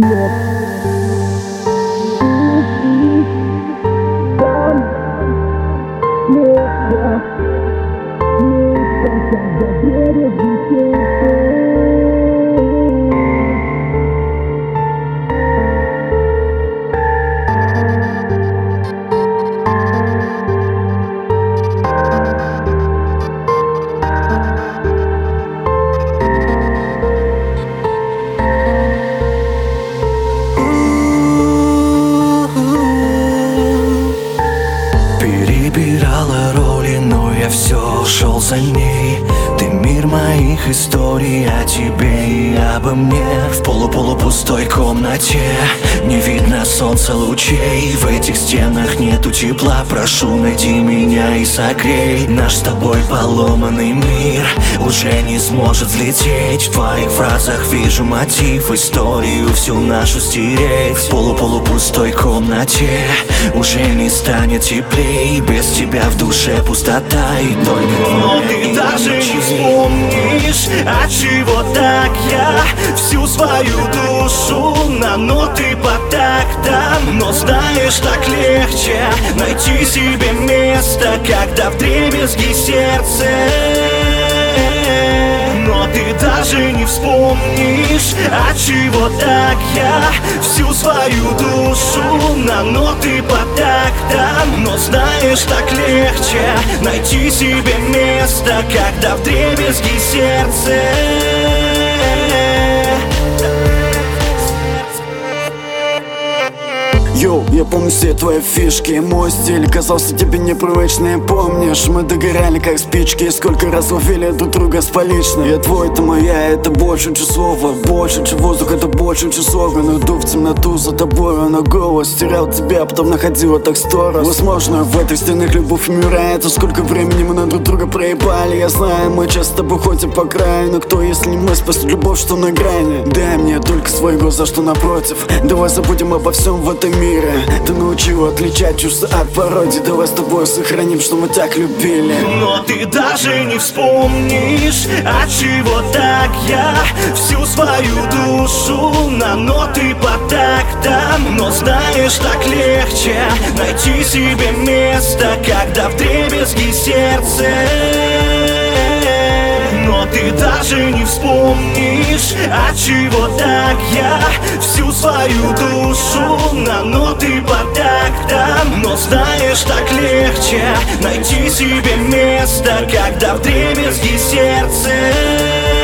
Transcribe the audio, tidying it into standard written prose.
Перебирала роли, но я все шел за ней. Ты мир моих историй о тебе и обо мне. В полупустой комнате не видно солнца лучей. В этих стенах нету тепла. Прошу, найди меня и согрей. Наш с тобой поломанный мир уже не сможет взлететь. В твоих фразах вижу мотив, историю всю нашу стереть. В полупустой комнате уже не станет теплей. Без тебя в душе пустота и только но ты даже не вспомнишь, отчего так я всю свою душу на ноты по тактам. Но знаешь, так легче найти себе место, когда вдребезги сердце. Но ты даже не вспомнишь, отчего так я всю свою душу на ноты по тактам. Но знаешь, так легче найти себе место, когда вдребезги сердце. Йоу, я помню все твои фишки. Мой стиль казался тебе непривычный. Помнишь, мы догорали как спички. Сколько раз ловили друг друга с поличным. Я твой, ты моя, это больше, чем слово. Больше, чем воздух, это больше, чем слоган. Иду в темноту за тобой, на голос терял тебя, потом находила так 100 раз. Возможно, в этих стенах любовь умирает. А сколько времени мы на друг друга проебали. Я знаю, мы часто с тобой ходим по краю. Но кто, если не мы, спасет любовь, что на грани? Дай мне только свои глаза, что напротив. Давай забудем обо всем в этом мире. Ты научила отличать чувства от пародий. Давай с тобой сохраним, что мы так любили. Но ты даже не вспомнишь, отчего так я всю свою душу на ноты по тактам. Но знаешь, так легче найти себе место, когда вдребезги сердце. Но ты даже не вспомнишь, отчего так я всю свою душу на ноты по тактам. Но знаешь, так легче найти себе место, когда вдребезги сердце.